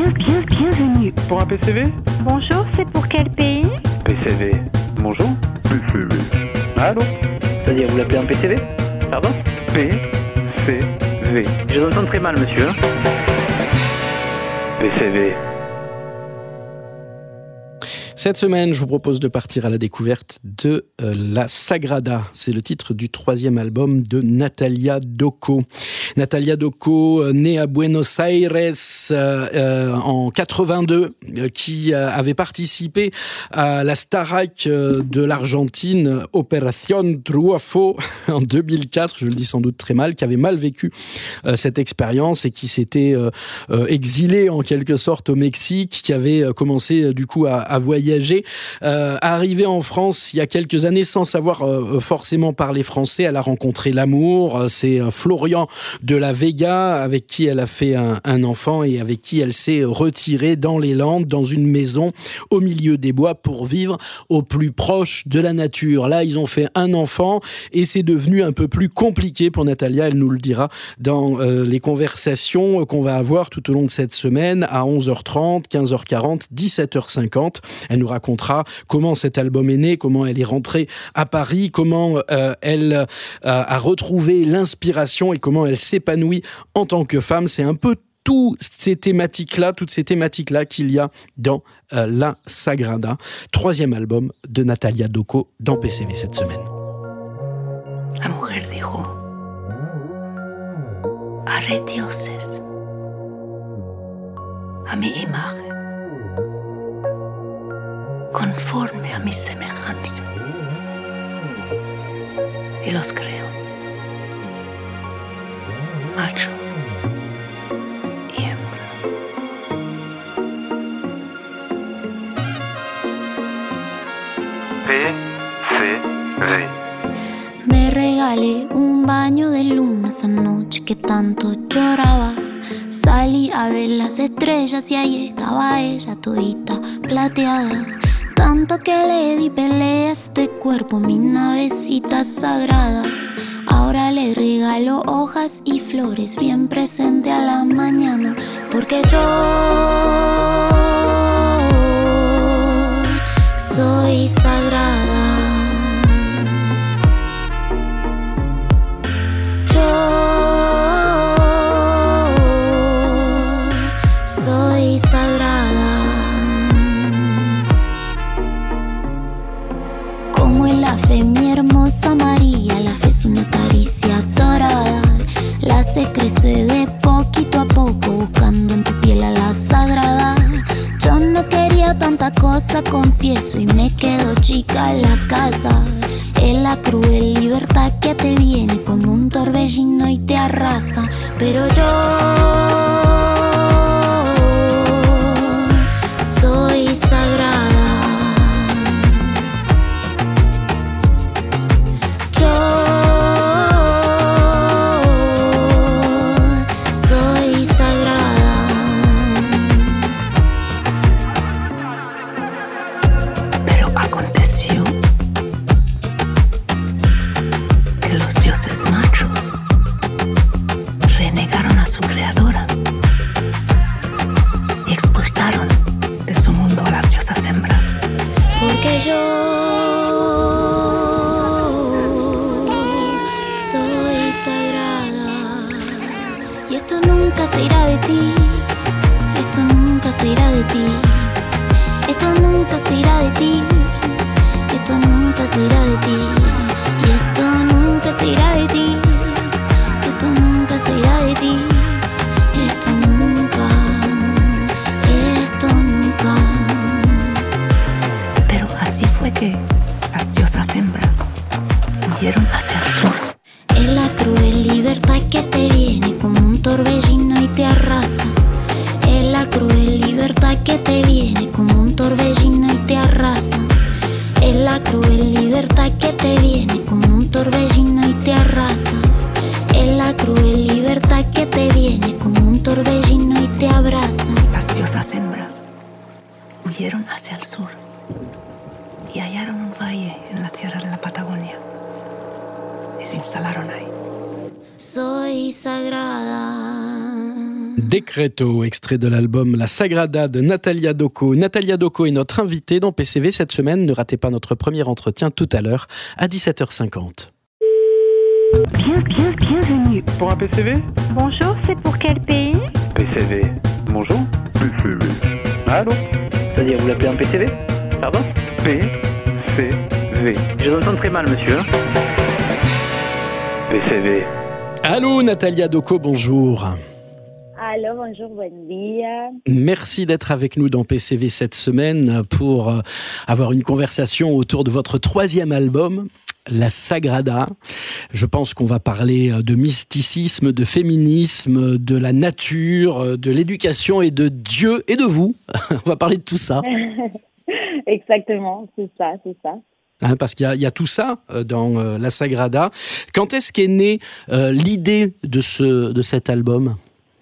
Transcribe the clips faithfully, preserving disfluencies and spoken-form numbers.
bien, bien, bienvenue. Pour un P C V? Bonjour, c'est pour quel pays? P C V. Bonjour. P C V. Allô? C'est-à-dire, vous l'appelez un P C V? Pardon? P C V. Je vous entends très mal, monsieur. P C V. Cette semaine, je vous propose de partir à la découverte de euh, La Sagrada. C'est le titre du troisième album de Natalia Doco. Natalia Doco, euh, née à Buenos Aires euh, euh, en quatre-vingt-deux, euh, qui euh, avait participé à la Starac euh, de l'Argentine, Operación Triunfo, en deux mille quatre, je le dis sans doute très mal, qui avait mal vécu euh, cette expérience et qui s'était euh, euh, exilée en quelque sorte au Mexique, qui avait euh, commencé euh, du coup à, à voyager. Euh, arrivée en France il y a quelques années sans savoir euh, forcément parler français, elle a rencontré l'amour. C'est euh, Florian de la Vega avec qui elle a fait un, un enfant et avec qui elle s'est retirée dans les Landes, dans une maison au milieu des bois pour vivre au plus proche de la nature. Là, ils ont fait un enfant et c'est devenu un peu plus compliqué pour Natalia. Elle nous le dira dans euh, les conversations qu'on va avoir tout au long de cette semaine à onze heures trente, quinze heures quarante, dix-sept heures cinquante. Elle nous racontera comment cet album est né, comment elle est rentrée à Paris, comment euh, elle euh, a retrouvé l'inspiration et comment elle s'épanouit en tant que femme. C'est un peu toutes ces thématiques-là, toutes ces thématiques-là qu'il y a dans euh, La Sagrada, troisième album de Natalia Doco dans P C V cette semaine. La mujer dijo: haré dioses a mi imagen, conforme a mi semejanza, y los creo macho y hembra. P C V. Me regalé un baño de luna esa noche que tanto lloraba. Salí a ver las estrellas y ahí estaba ella todita plateada. Tanto que le di pelea a este cuerpo, mi navecita sagrada. Ahora le regalo hojas y flores bien presente a la mañana, porque yo soy sagrada. Yo soy sagrada. Como en la fe mi hermosa María, la fe es una caricia dorada. La hace crecer de poquito a poco, buscando en tu piel a la sagrada. Yo no quería tanta cosa, confieso, y me quedo chica en la casa. Es la cruel libertad que te viene como un torbellino y te arrasa. Pero yo soy sagrada. Decreto, extrait de l'album La Sagrada de Natalia Doco. Natalia Doco est notre invitée dans P C V cette semaine. Ne ratez pas notre premier entretien tout à l'heure à dix-sept heures cinquante. Bien, bien, bienvenue. Pour un P C V? Bonjour, c'est pour quel pays? P C V. Bonjour. P C V. Allô? C'est-à-dire, vous l'appelez un P C V? Pardon? P C V. Je vous entends très mal, monsieur. P C V. Allô Natalia Doco, bonjour. Allô, bonjour, buen dia. Merci d'être avec nous dans P C V cette semaine pour avoir une conversation autour de votre troisième album, La Sagrada. Je pense qu'on va parler de mysticisme, de féminisme, de la nature, de l'éducation et de Dieu et de vous. On va parler de tout ça. Exactement, c'est ça, c'est ça. Hein, parce qu'il y a, il y a tout ça dans euh, La Sagrada. Quand est-ce qu'est née euh, l'idée de, ce, de cet album ?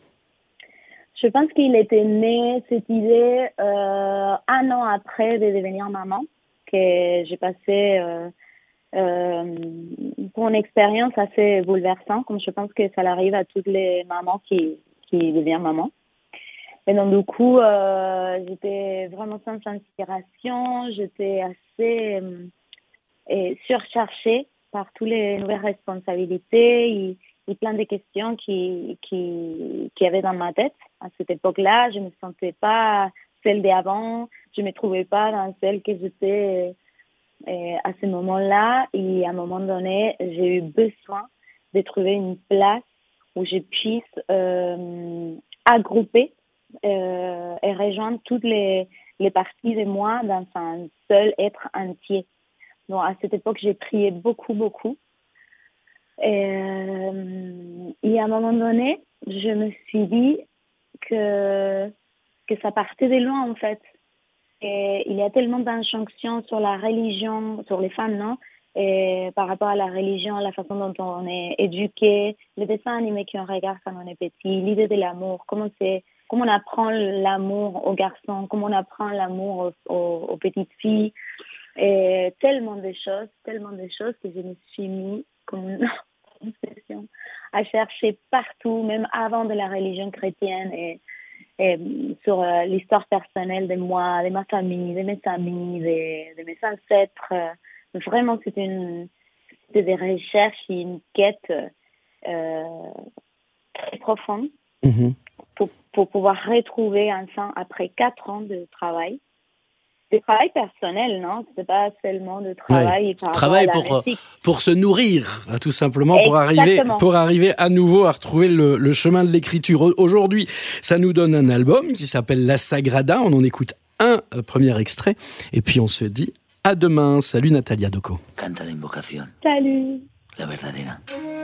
Je pense qu'il était né, cette idée, euh, un an après de devenir maman, que j'ai passé euh, euh, pour une expérience assez bouleversante, comme je pense que ça arrive à toutes les mamans qui, qui deviennent maman. Et donc, du coup, euh, j'étais vraiment sans inspiration, j'étais assez euh, et surchargée par toutes les nouvelles responsabilités et, et plein de questions qui, qui, qui avaient dans ma tête. À cette époque-là, je ne me sentais pas celle d'avant, je ne me trouvais pas dans celle que j'étais euh, à ce moment-là. Et à un moment donné, j'ai eu besoin de trouver une place où je puisse euh, agrouper euh, et rejoindre toutes les, les parties de moi dans un seul être entier. Donc, à cette époque, j'ai prié beaucoup, beaucoup. Et, euh, et à un moment donné, je me suis dit que, que ça partait de loin, en fait. Et il y a tellement d'injonctions sur la religion, sur les femmes, non? Et par rapport à la religion, la façon dont on est éduqué, les dessins animés qu'on regarde quand on est petit, l'idée de l'amour, comment c'est, comment on apprend l'amour aux garçons, comment on apprend l'amour aux, aux, aux petites filles. Et tellement de choses, tellement de choses que je me suis mis comme une obsession à chercher partout, même avant de la religion chrétienne et, et sur euh, l'histoire personnelle de moi, de ma famille, de mes amis, de, de mes ancêtres. Vraiment, c'était, une, c'était des recherches et une quête euh, très profonde mmh. pour, pour pouvoir retrouver enfin, après quatre ans de travail, de travail personnel, non? C'est pas seulement de travail. Ouais. Par travail à la pour, pour se nourrir, tout simplement, pour arriver, pour arriver à nouveau à retrouver le, le chemin de l'écriture. Aujourd'hui, ça nous donne un album qui s'appelle La Sagrada. On en écoute un premier extrait et puis on se dit à demain. Salut Natalia Doco. Canta la invocación. Salut. La verdadera.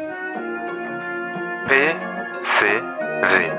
P C V.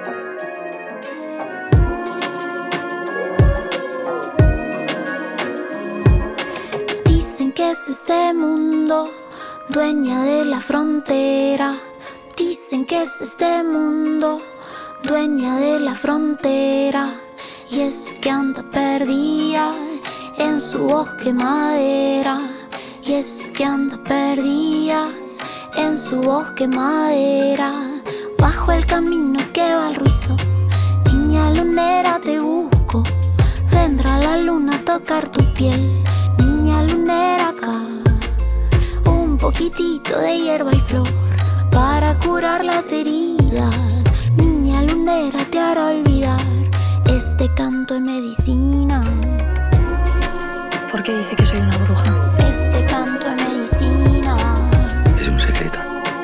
Que es este mundo, dueña de la frontera. Dicen que es este mundo, dueña de la frontera. Y es que anda perdida en su bosque madera. Y es que anda perdida en su bosque madera. Bajo el camino que va al ruizo, niña lunera te busco. Vendrá la luna a tocar tu piel. Lunera acá, un poquitito de hierba y flor para curar las heridas. Niña lunera te hará olvidar, este canto es medicina. ¿Por qué dice que soy una bruja? Este canto es medicina. Es un secreto.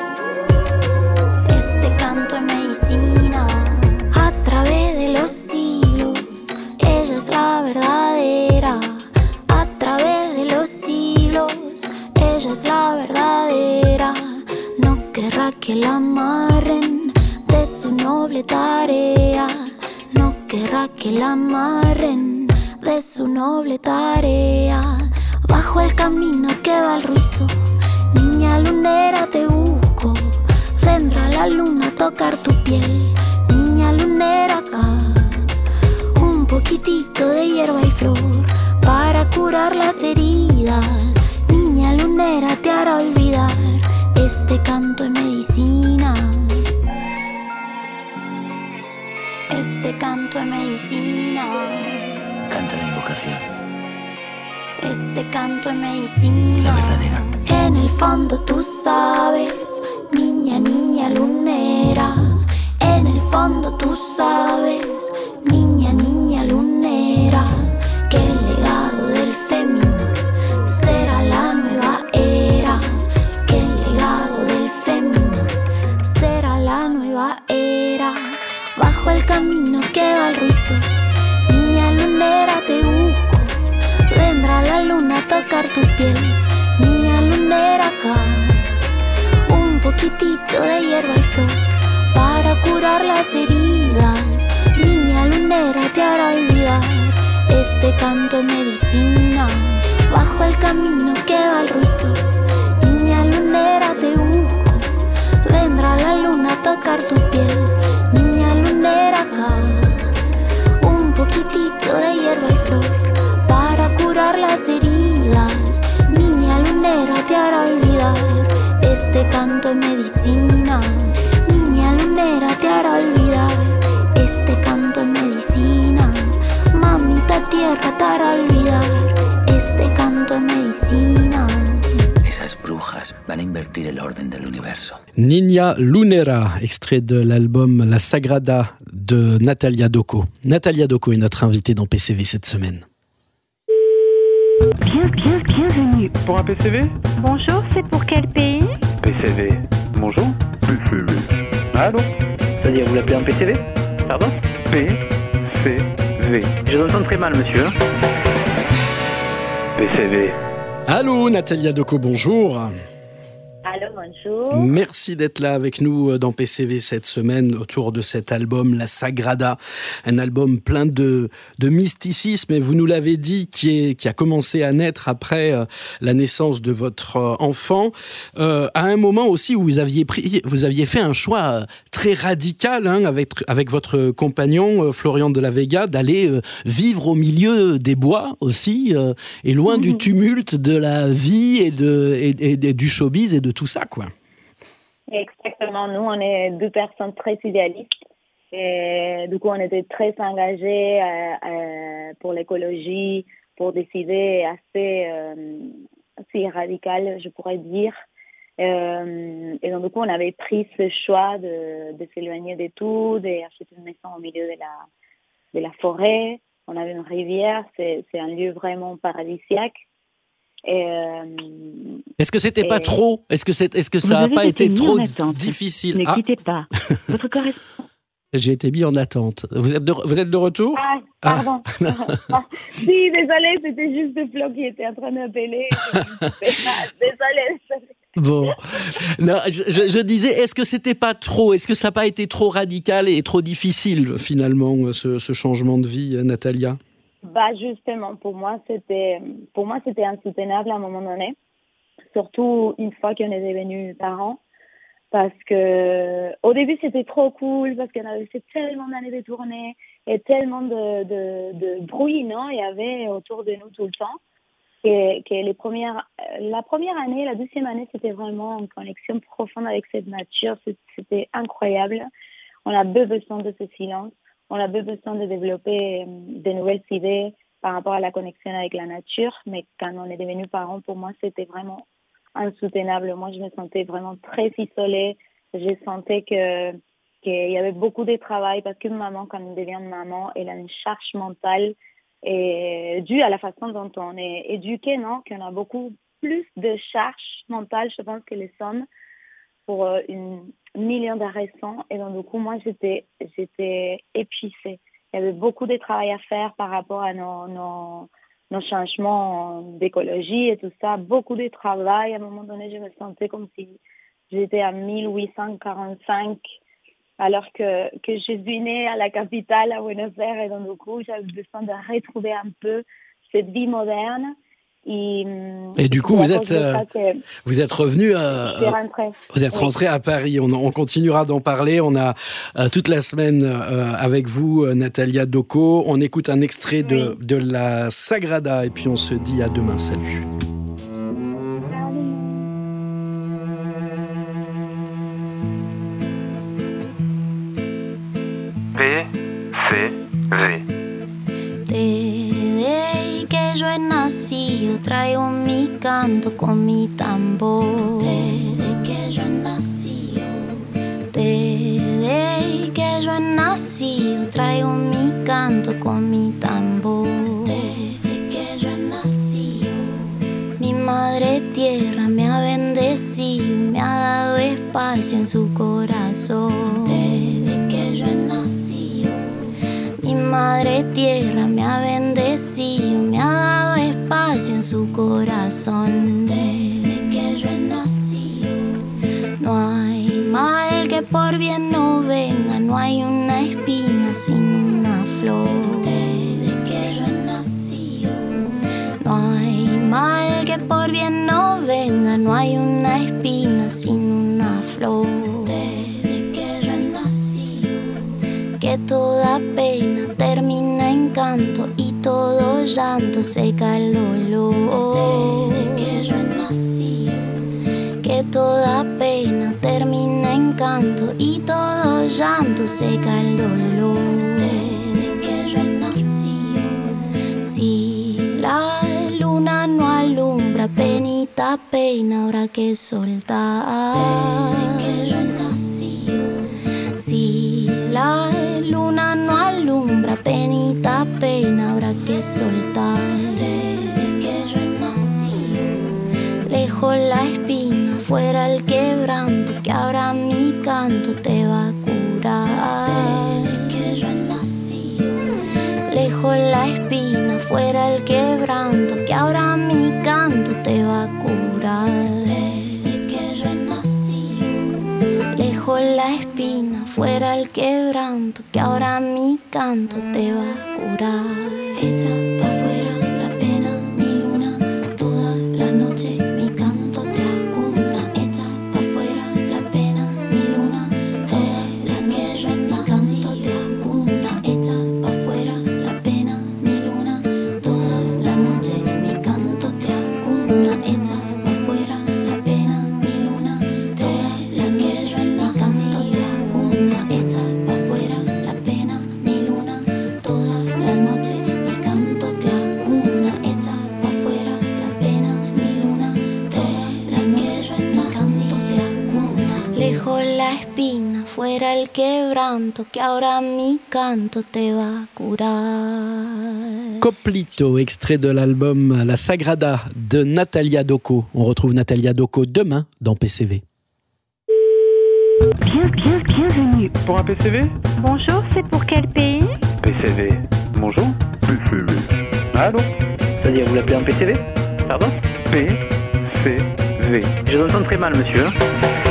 Este canto es medicina. A través de los siglos, ella es la verdadera. A través de los siglos, ella es la verdadera. No querrá que la amarren de su noble tarea. No querrá que la amarren de su noble tarea. Bajo el camino que va al ruizo, niña lunera te busco. Vendrá la luna a tocar tu piel. Niña lunera acá, un poquitito de hierba y flor para curar las heridas. Niña lunera te hará olvidar, este canto es medicina. Este canto es medicina. Canta la invocación. Este canto es medicina. La verdadera. En el fondo tú sabes, niña, niña lunera. En el fondo tú sabes, niña, niña lunera, que el legado del femenino será la nueva era. Que el legado del femenino será la nueva era. Bajo el camino que va al ruizo, niña lunera te busco. Vendrá la luna a tocar tu piel, niña lunera acá. Un poquitito de hierba y flor para curar las heridas. Niña lunera te hará olvidar. Este canto es medicina. Bajo el camino que va al ruizo, niña lunera te busco. Vendrá la luna a tocar tu piel, niña lunera acá. Un poquitito de hierba y flor para curar las heridas. Niña lunera te hará olvidar. Este canto es medicina. Niña lunera te hará olvidar. Este canto es medicina. Mamita tierra te hará olvidar. Este canto es medicina. Esas brujas van a invertir el orden del universo. Niña Lunera, extrait de l'album La Sagrada de Natalia Doco. Natalia Doco est notre invitée dans P C V cette semaine. Bien, bien, bienvenue. Pour un P C V? Bonjour, c'est pour quel pays? P C V. Bonjour. P C V. Allô? C'est-à-dire, vous l'appelez un P C V? Pardon? P C V. Je vous entends très mal, monsieur. hein. P C V. Allô Natalia Doco, bonjour. Allô, bonjour. Merci d'être là avec nous dans P C V cette semaine autour de cet album La Sagrada, un album plein de, de mysticisme, et vous nous l'avez dit, qui, est, qui a commencé à naître après euh, la naissance de votre euh, enfant, euh, à un moment aussi où vous aviez, pris, vous aviez fait un choix très radical hein, avec, avec votre compagnon euh, Florian de la Vega, d'aller euh, vivre au milieu des bois aussi, euh, et loin mmh. du tumulte de la vie et, de, et, et, et du showbiz et de tout ça, quoi. Exactement. Nous, on est deux personnes très idéalistes. Et du coup, on était très engagés euh, euh, pour l'écologie, pour des idées assez, euh, assez radicales, je pourrais dire. Euh, et donc, du coup, on avait pris ce choix de, de s'éloigner de tout, d'acheter une maison au milieu de la, de la forêt. On avait une rivière. C'est, c'est un lieu vraiment paradisiaque. Et euh, est-ce que c'était et... pas trop? Est-ce que, c'est, est-ce que ça n'a pas été trop difficile? Ne ah. quittez pas. Votre correspondant. J'ai été mis en attente. Vous êtes de, vous êtes de retour? Ah, pardon. Ah. Si, désolé, c'était juste Flo qui était en train d'appeler. Désolé, désolé. Bon, non, je, je, je disais, est-ce que c'était pas trop? Est-ce que ça n'a pas été trop radical et trop difficile finalement ce, ce changement de vie, Natalia? Bah justement, pour moi, c'était, pour moi, c'était insoutenable à un moment donné, surtout une fois qu'on est devenus parents, parce que au début, c'était trop cool, parce qu'on avait fait tellement d'années de tournées et tellement de, de, de bruit, non, il y avait autour de nous tout le temps, que, que les premières, la première année, la deuxième année, c'était vraiment une connexion profonde avec cette nature, c'était incroyable. On avait besoin de ce silence. On avait besoin de développer de nouvelles idées par rapport à la connexion avec la nature. Mais quand on est devenus parents, pour moi, c'était vraiment insoutenable. Moi, je me sentais vraiment très isolée. Je sentais que, qu'il y avait beaucoup de travail parce qu'une maman, quand elle devient maman, elle a une charge mentale et due à la façon dont on est éduqué, non? Qu'on a beaucoup plus de charge mentale, je pense, que les hommes pour une million de raisons. Et donc, du coup, moi, j'étais, j'étais épuisée. Il y avait beaucoup de travail à faire par rapport à nos, nos, nos changements d'écologie et tout ça. Beaucoup de travail. À un moment donné, je me sentais comme si j'étais en mille huit cent quarante-cinq, alors que, que je suis née à la capitale, à Buenos Aires. Et donc, du coup, j'avais besoin de retrouver un peu cette vie moderne. Et, et du coup, vous êtes, euh, vous êtes revenu, à, vous êtes rentré à Paris. On, on continuera d'en parler. On a euh, toute la semaine euh, avec vous, Natalia Doco. On écoute un extrait de, oui. de La Sagrada et puis on se dit à demain. Salut. P V. Desde que yo he nacido traigo mi canto con mi tambor. Desde que yo he nacido, desde que yo he nacido traigo mi canto con mi tambor. Desde que yo he nacido, mi madre tierra me ha bendecido, me ha dado espacio en su corazón. Desde que yo he nacido, mi madre tierra me ha bendecido, me ha dado espacio en su corazón. Desde que yo he nacido, no hay mal que por bien no venga, no hay una espina sin una flor. Desde que yo he nacido, no hay mal que por bien no venga, no hay una espina sin una flor. Desde que yo he nacido, que toda pena termina en canto y todo llanto seca el dolor. Desde que yo he nacido, que toda pena termina en canto y todo llanto seca el dolor. Desde que yo he nacido, si la luna no alumbra, penita pena habrá que soltar. Desde que yo he nacido, si la luna no alumbra, penita pena habrá que soltar. Desde que yo he nacido, lejos la espina, fuera el quebranto, que ahora mi canto te va a curar. Desde que yo he nacido, lejos la espina, fuera el quebranto, que ahora mi canto te va a curar. Desde que yo he nacido, lejos la espina, fuera el quebranto, que ahora mi canto te va a curar. Echa pa' fuera la pena, mi luna, toda la noche mi canto te acuna. Echa pa' fuera la pena, mi luna, toda la noche mi canto te acuna. Echa pa' fuera la pena, mi luna, toda la noche mi canto te acuna. Echa pa' fuera la pena, mi luna, toda la noche mi canto te acuna. Echa pa' fuera la pena, mi luna, toda la noche mi canto te acuna. Echa pa' fuera la pena, mi luna, toda la noche mi canto te acuna. Lejos la espina, fuera el quebranto, que ahora mi canto te va a curar. Coplito, extrait de l'album La Sagrada de Natalia Doco. On retrouve Natalia Doco demain dans P C V. Bien, bien, bienvenue. Pour un P C V? Bonjour, c'est pour quel pays? P C V. Bonjour. P C V. Allô? C'est-à-dire, vous l'appelez un P C V? Pardon? P C V. Je vous entends très mal, monsieur. Hein?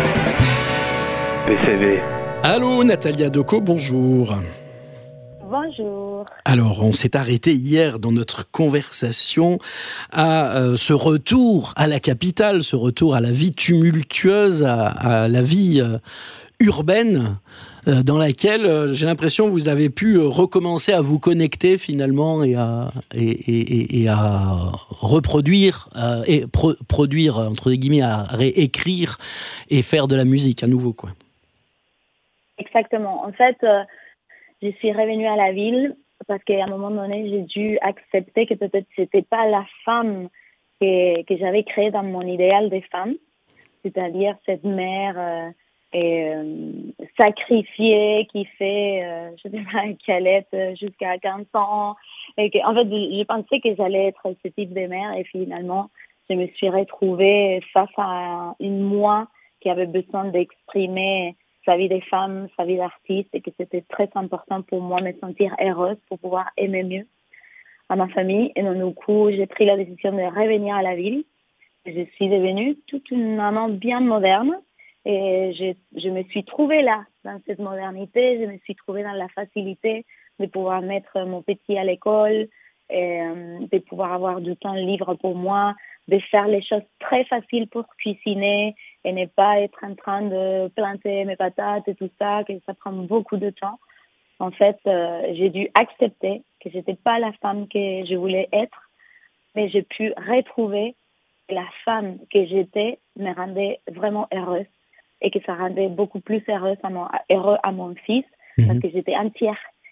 P C V. Allô Natalia Doco, bonjour. Bonjour. Alors, on s'est arrêté hier dans notre conversation à euh, ce retour à la capitale, ce retour à la vie tumultueuse, à, à la vie euh, urbaine, euh, dans laquelle euh, j'ai l'impression vous avez pu euh, recommencer à vous connecter finalement et à, et, et, et à reproduire, euh, et pro- produire, entre guillemets, à réécrire et faire de la musique à nouveau, quoi. Exactement. En fait, euh, je suis revenue à la ville parce qu'à un moment donné, j'ai dû accepter que peut-être c'était pas la femme que, que j'avais créée dans mon idéal des femmes, c'est-à-dire cette mère euh, et, euh, sacrifiée qui fait, euh, je sais pas, qui allait être jusqu'à quinze ans. Et que, en fait, je, je pensais que j'allais être ce type de mère et finalement, je me suis retrouvée face à une moi qui avait besoin d'exprimer sa vie de femme, sa vie d'artiste, et que c'était très important pour moi de me sentir heureuse pour pouvoir aimer mieux à ma famille. Et donc, du coup, j'ai pris la décision de revenir à la ville. Et je suis devenue toute une maman bien moderne. Et je, je me suis trouvée là, dans cette modernité. Je me suis trouvée dans la facilité de pouvoir mettre mon petit à l'école, et, euh, de pouvoir avoir du temps libre pour moi, de faire les choses très faciles pour cuisiner et ne pas être en train de planter mes patates et tout ça, que ça prend beaucoup de temps. En fait, euh, j'ai dû accepter que j'étais pas la femme que je voulais être, mais j'ai pu retrouver la femme que j'étais me rendait vraiment heureuse et que ça rendait beaucoup plus heureuse à mon, heureux à mon fils, mmh. parce que j'étais entière.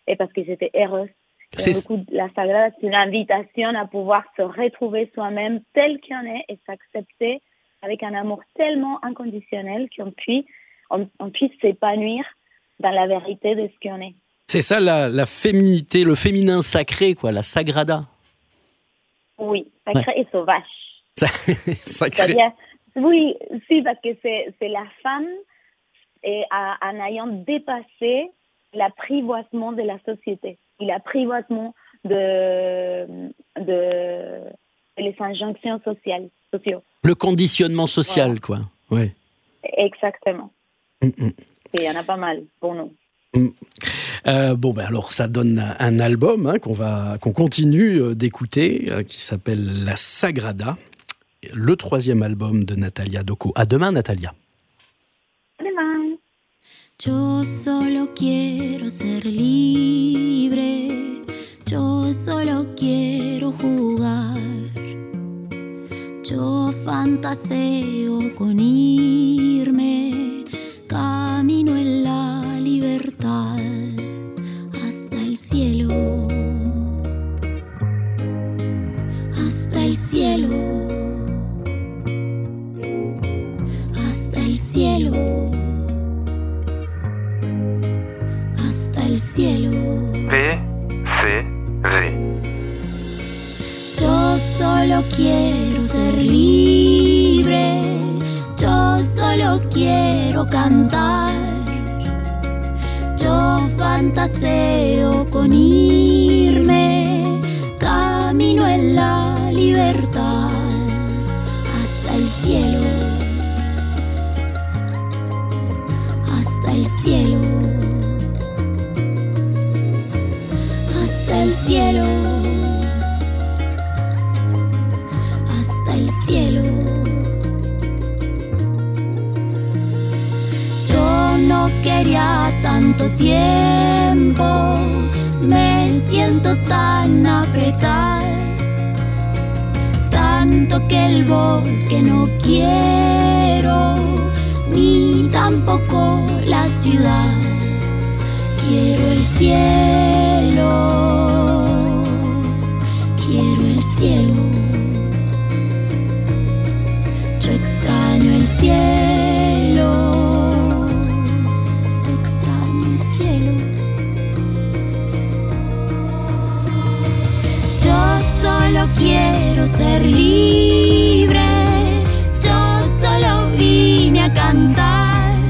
et parce que j'étais heureuse. C'est... Du coup, la Sagrada, c'est une invitation à pouvoir se retrouver soi-même tel qu'on est et s'accepter avec un amour tellement inconditionnel qu'on puisse, on, on puisse s'épanouir dans la vérité de ce qu'on est. C'est ça la, la féminité, le féminin sacré, quoi, la Sagrada. Oui, sacré ouais. et sauvage. Ça, sacré. C'est-à-dire, oui, si, parce que c'est, c'est la femme et à, en ayant dépassé l'apprivoisement de la société et l'apprivoisement de, de, de les injonctions sociales, sociaux. Le conditionnement social, voilà. quoi. Ouais. Exactement. Mm-mm. Et il y en a pas mal pour nous. Mm. Euh, bon, ben alors ça donne un album hein, qu'on va, qu'on continue d'écouter, euh, qui s'appelle La Sagrada, le troisième album de Natalia Doco. À demain, Natalia. À demain. Yo solo quiero ser libre, yo solo quiero jugar, yo fantaseo con irme, camino en la libertad hasta el cielo, hasta el cielo, hasta el cielo. Hasta el cielo. P C V. Yo solo quiero ser libre, yo solo quiero cantar, yo fantaseo con irme, camino en la libertad hasta el cielo, hasta el cielo. Hasta el cielo, hasta el cielo. Yo no quería tanto tiempo, me siento tan apretada, tanto que el bosque no quiero, ni tampoco la ciudad. Quiero el cielo, quiero el cielo. Yo extraño el cielo, extraño el cielo. Yo solo quiero ser libre, yo solo vine a cantar.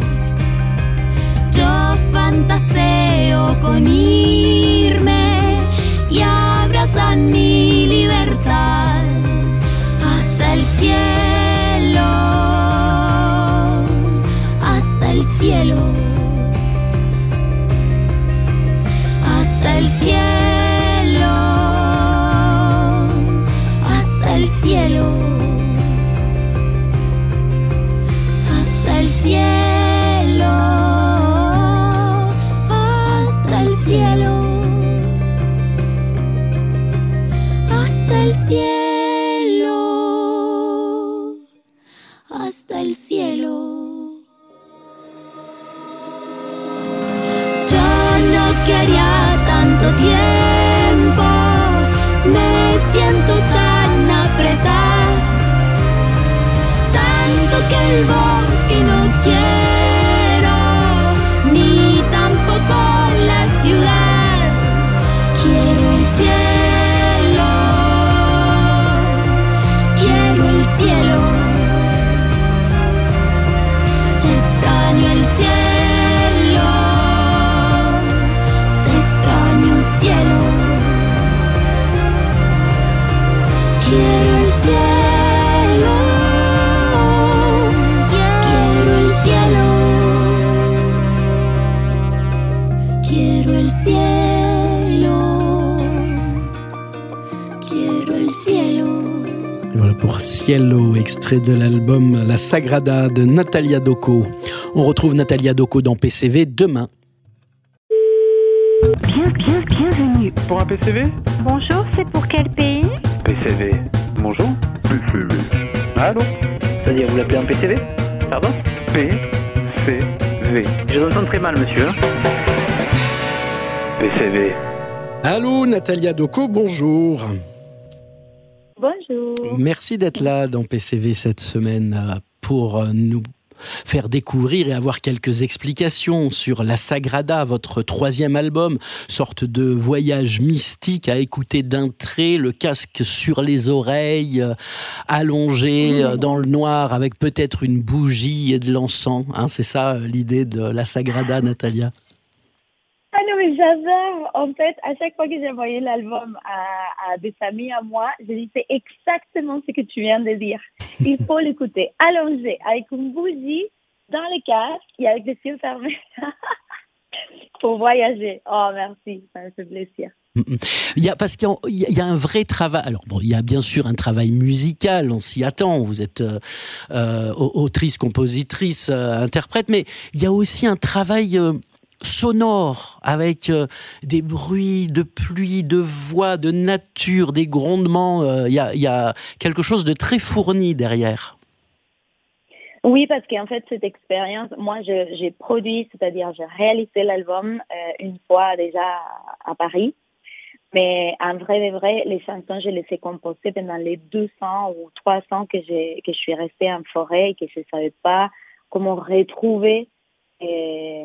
Fantaseo con irme y abrazar mi libertad hasta el cielo, hasta el cielo, hasta el cielo, hasta el cielo, hasta el cielo. Cielo, hasta el cielo, hasta el cielo. Yo no quería tanto tiempo, me siento tan apretada, tanto que el bosque no quiero, ni tampoco la ciudad. Quiero el cielo, quiero el cielo. Yo extraño el cielo, te extraño cielo. Quiero el cielo, quiero el cielo. Quiero el cielo, quiero el cielo. Et voilà pour Cielo, extrait de l'album La Sagrada de Natalia Doco. On retrouve Natalia Doco dans P C V demain. Bien, bien, bienvenue. Pour un P C V? Bonjour, c'est pour quel pays? P C V. Bonjour. P C V. Allô? C'est-à-dire, vous l'appelez un P C V? Pardon? P C V. Je vous entends très mal, monsieur. P C V. Allô, Natalia Doko, bonjour. Bonjour. Merci d'être là dans P C V cette semaine pour nous faire découvrir et avoir quelques explications sur La Sagrada, votre troisième album, sorte de voyage mystique à écouter d'un trait, le casque sur les oreilles, allongé dans le noir avec peut-être une bougie et de l'encens. Hein, c'est ça l'idée de La Sagrada, Natalia? Ah non, mais j'adore. En fait, à chaque fois que j'ai envoyé l'album à, à des amis à moi, je dis c'est exactement ce que tu viens de dire. Il faut l'écouter allongé, avec une bougie dans le casque et avec les yeux fermés pour voyager. Oh, merci, ça me fait plaisir. Il y a, parce qu'il y a un vrai travail. Alors bon, il y a bien sûr un travail musical, on s'y attend. Vous êtes euh, euh, autrice, compositrice, euh, interprète, mais il y a aussi un travail euh, sonore avec euh, des bruits de pluie, de voix, de nature, des grondements. Il euh, y, a, y a quelque chose de très fourni derrière. Oui, parce qu'en fait, cette expérience, moi, je, j'ai produit, c'est-à-dire j'ai réalisé l'album euh, une fois déjà à Paris. Mais en vrai, de vrai, les chansons, je les ai composées pendant les deux ans ou trois ans que, j'ai, que je suis restée en forêt et que je ne savais pas comment retrouver euh,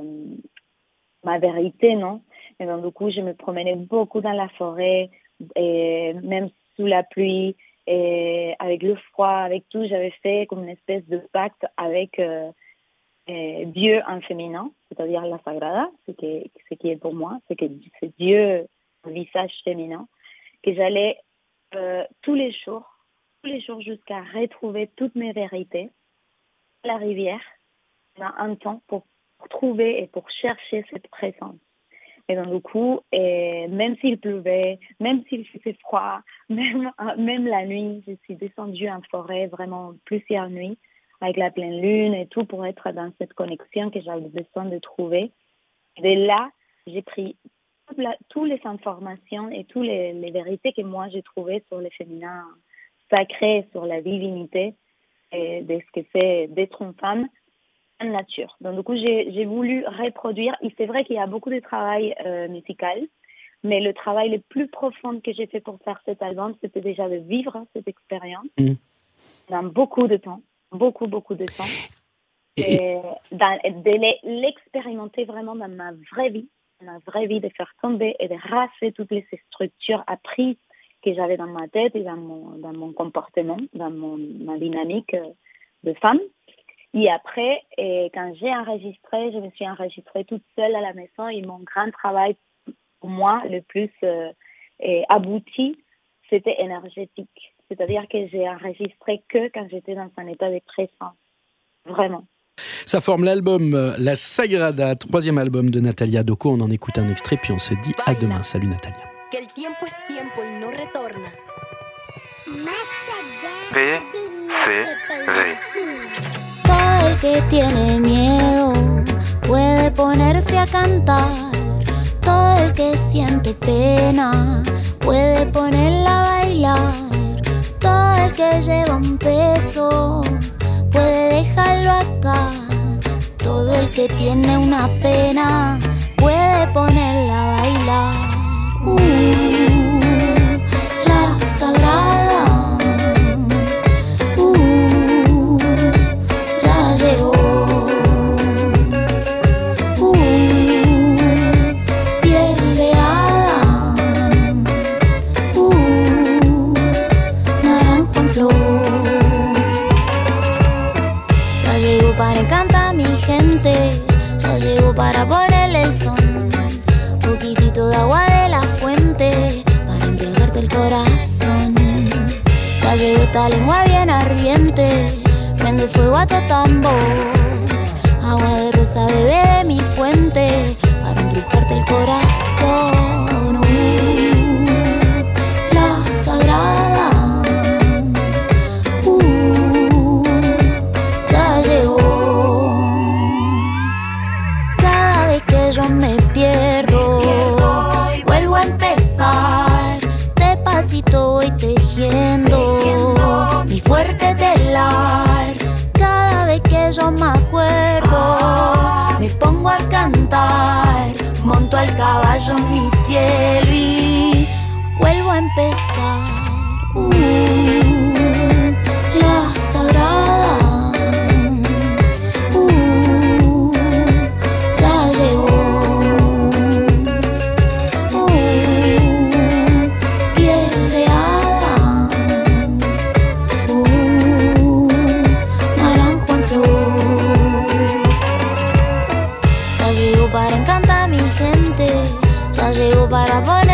ma vérité, non? Et donc, du coup, je me promenais beaucoup dans la forêt, et même sous la pluie, et avec le froid, avec tout, j'avais fait comme une espèce de pacte avec euh, euh, Dieu en féminin, c'est-à-dire la Sagrada, ce qui est, ce qui est pour moi, c'est que c'est Dieu, le visage féminin, que j'allais euh, tous les jours, tous les jours jusqu'à retrouver toutes mes vérités à la rivière, dans un temps pour pour trouver et pour chercher cette présence. Et donc, du coup, et même s'il pleuvait, même s'il faisait froid, même, même la nuit, je suis descendue en forêt vraiment plusieurs nuits avec la pleine lune et tout pour être dans cette connexion que j'avais besoin de trouver. Et de là, j'ai pris toute la, toutes les informations et toutes les, les vérités que moi j'ai trouvées sur le féminin sacré, sur la divinité et de ce que c'est d'être une femme nature. Donc, du coup, j'ai, j'ai voulu reproduire. Et c'est vrai qu'il y a beaucoup de travail euh, musical, mais le travail le plus profond que j'ai fait pour faire cet album, c'était déjà de vivre cette expérience mmh. dans beaucoup de temps, beaucoup, beaucoup de temps, et, et dans, de l'expérimenter vraiment dans ma vraie vie, dans ma vraie vie, de faire tomber et de raser toutes les structures apprises que j'avais dans ma tête et dans mon, dans mon comportement, dans mon, ma dynamique de femme. Et après, et quand j'ai enregistré, je me suis enregistrée toute seule à la maison et mon grand travail, pour moi, le plus euh, abouti, c'était énergétique. C'est-à-dire que j'ai enregistré que quand j'étais dans un état de présence. Vraiment. Ça forme l'album La Sagrada, troisième album de Natalia Doko. On en écoute un extrait, puis on se dit à demain. Salut Natalia. P C V. Todo el que tiene miedo puede ponerse a cantar. Todo el que siente pena puede ponerla a bailar. Todo el que lleva un peso puede dejarlo acá. Todo el que tiene una pena puede ponerla a bailar. Uh, la Sagrada. Para ponerle el son, poquitito de agua de la fuente, para embriagarte el corazón. Ya llegó esta lengua bien ardiente, prende fuego a tu tambor. Agua de rosa bebé de mi fuente, para embrujarte el corazón. Uh, la Sagrada. Uh, ya llegó. Yo me pierdo, vuelvo a empezar, despacito voy tejiendo mi fuerte telar. Cada vez que yo me acuerdo, me pongo a cantar, monto al caballo mi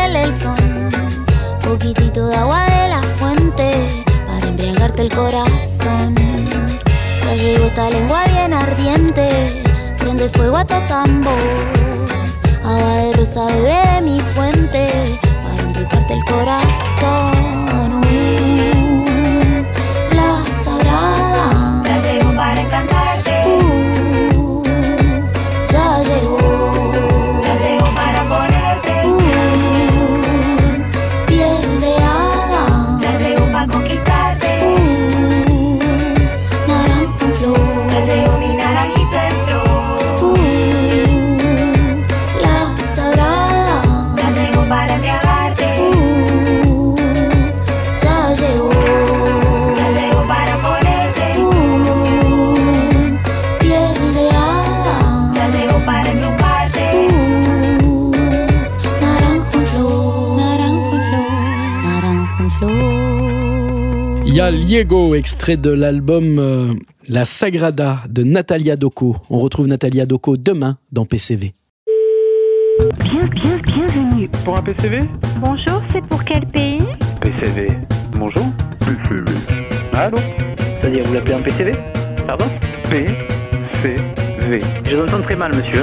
duele el son. Poquitito de agua de la fuente para embriagarte el corazón. Ya llegó esta lengua bien ardiente, prende fuego a tu tambor. Agua de rosa, bebé de mi fuente, para embrujarte el corazón. Uh, la sagrada ya llegó para encantarte. Uh, ya llegó, ya llegó para ponerte. Uh, piel de hada, ya llegó para conquistarte. Uh, naranjo en flor, ya llegó mi naranjito en flor. Para embriagarte, uh, ya llegó, ya llegó para ponerte, uh, piel de hada, ya llegó para embrujarte, uh, naranjo en flor, naranjo en flor, naranjo en flor. Il y a Liego, extrait de l'album euh, La Sagrada de Natalia Doco. On retrouve Natalia Doco demain dans P C V. Bien, bien, bienvenue. Pour un P C V? Bonjour, c'est pour quel pays? P C V. Bonjour. P C V. Allô? C'est-à-dire, vous l'appelez un P C V? Pardon? P C V. Je vous entends très mal, monsieur.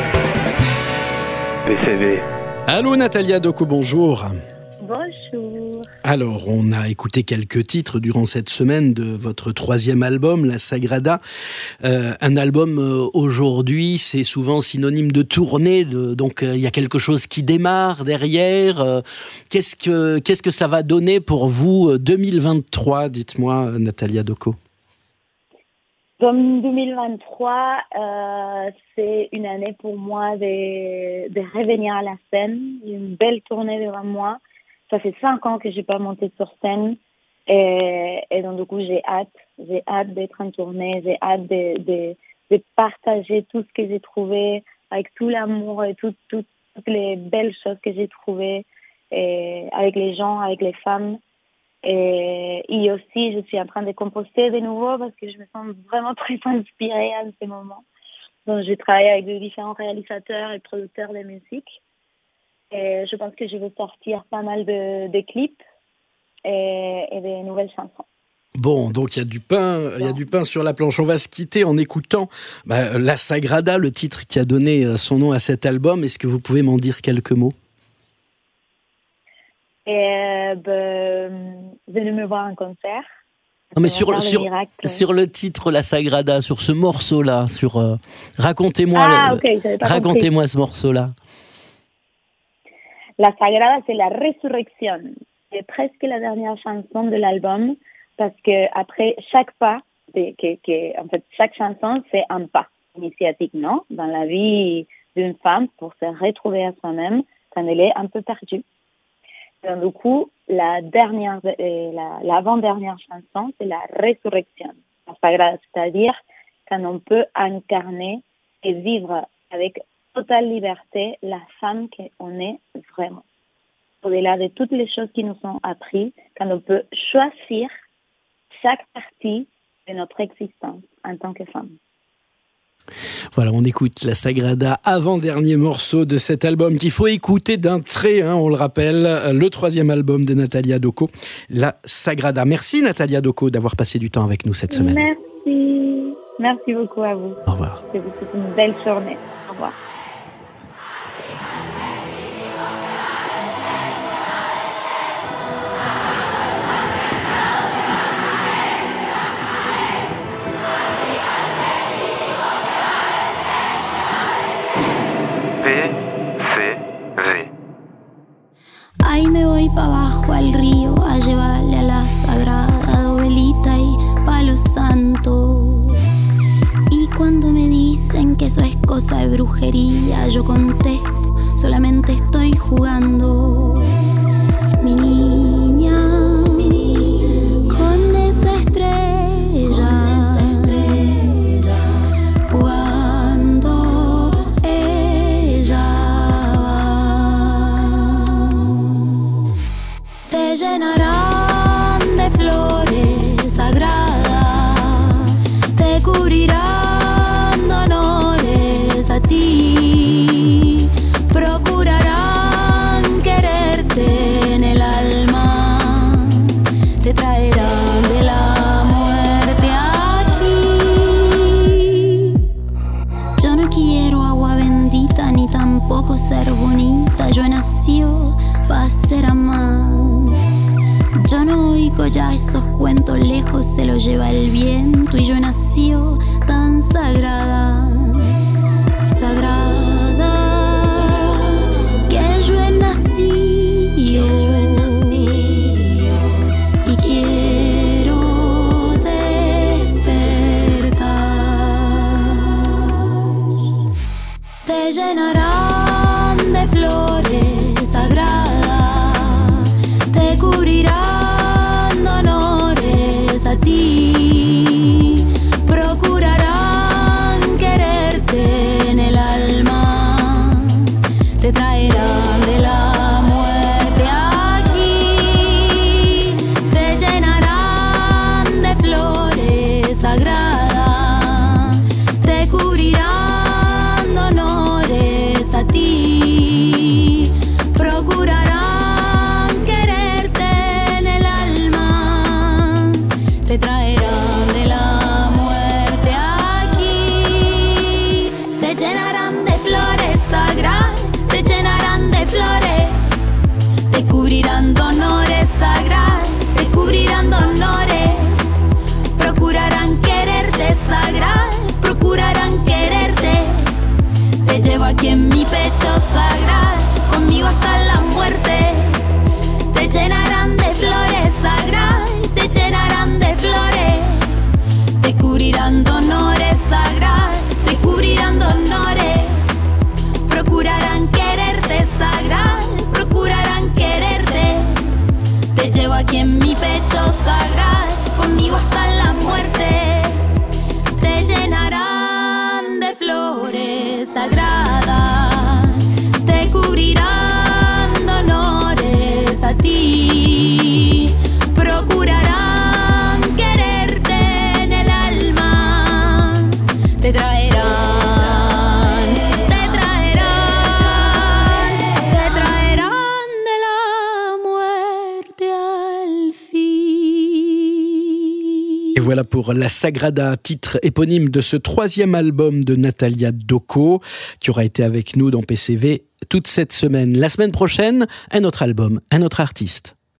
P C V. Allô Natalia Doco, bonjour. Bonjour. Alors, on a écouté quelques titres durant cette semaine de votre troisième album, La Sagrada. Euh, un album, euh, aujourd'hui, c'est souvent synonyme de tournée, de, donc il euh, y a quelque chose qui démarre derrière. Euh, qu'est-ce que, qu'est-ce que ça va donner pour vous deux mille vingt-trois, dites-moi, Natalia Doco? Comme deux mille vingt-trois, euh, c'est une année pour moi de, de revenir à la scène. J'ai une belle tournée devant moi. Ça fait cinq ans que j'ai pas monté sur scène et, et donc du coup j'ai hâte, j'ai hâte d'être en tournée, j'ai hâte de, de, de partager tout ce que j'ai trouvé avec tout l'amour et tout, tout, toutes les belles choses que j'ai trouvées et avec les gens, avec les femmes. Et, et aussi je suis en train de composer de nouveau parce que je me sens vraiment très inspirée en ce moment. Donc je travaille avec de différents réalisateurs et producteurs de musique. Et je pense que je vais sortir pas mal de, de clips et, et de nouvelles chansons. Bon, donc il y a du pain, il y a du pain sur la planche. On va se quitter en écoutant bah, La Sagrada, le titre qui a donné son nom à cet album. Est-ce que vous pouvez m'en dire quelques mots? Et ben, venez me voir en concert. Non, mais sur, sur, sur le titre La Sagrada, sur ce morceau-là, sur euh, racontez-moi, ah, le, okay, racontez-moi ce morceau-là. La Sagrada, c'est la résurrection. C'est presque la dernière chanson de l'album parce que après chaque pas, que, que, en fait, chaque chanson, c'est un pas initiatique, non? Dans la vie d'une femme pour se retrouver à soi-même quand elle est un peu perdue. Donc, du coup, la dernière, la, l'avant-dernière chanson, c'est la résurrection. La Sagrada, c'est-à-dire quand on peut incarner et vivre avec totale liberté la femme qu'on est vraiment. Au-delà de toutes les choses qui nous sont apprises, quand on peut choisir chaque partie de notre existence en tant que femme. Voilà, on écoute La Sagrada, avant-dernier morceau de cet album qu'il faut écouter d'un trait, hein, on le rappelle, le troisième album de Natalia Doco, La Sagrada. Merci Natalia Doco d'avoir passé du temps avec nous cette semaine. Merci. Merci beaucoup à vous. Au revoir. Je vous souhaite une belle journée. Au revoir. P C V. Ahí me voy pa' abajo al río a llevarle a la sagrada velita y palo santo. Y cuando me dicen que eso es cosa de brujería, yo contesto, solamente estoy jugando. Mi niña, mi niña con esa estrella, con esa estrella jugando ella va. Te llenarán de flores sagradas, te cubrirán de honores a ti, procurarán querer único, ya esos cuentos lejos se los lleva el viento. Y yo he nacido tan sagrada, sagrada, que yo he nacido, y quiero despertar. Te llenarán de flores sagradas, te cubrirán de honores a ti, procurarán quererte en el alma, te traerán de la muerte aquí, te llenarán de flores sagradas, te cubrirán de honores a ti, procurarán quererte en el alma, te traerán de la muerte aquí, te llenarán de flores sagradas, te llenarán de flores, te cubrirán de honores sagrados, te cubrirán de honores, procurarán quererte sagrado, procurarán quererte, te llevo aquí en mi pecho sagrado, conmigo hasta la muerte, te llenarán de flores sagradas, te llenarán de flores, te cubrirán de honores sagrados, te cubrirán de honores, procurarán quererte sagrado, procurarán quererte, te llevo aquí en mi pecho sagrado, conmigo hasta la muerte, te llenarán de flores sagradas, te cubrirán de honores a ti, procurarán quererte en el alma, te traerán, te traerán, te traerán de la muerte al fin. Et voilà pour La Sagrada, titre éponyme de ce troisième album de Natalia Doco, qui aura été avec nous dans P C V toute cette semaine. La semaine prochaine, un autre album, un autre artiste.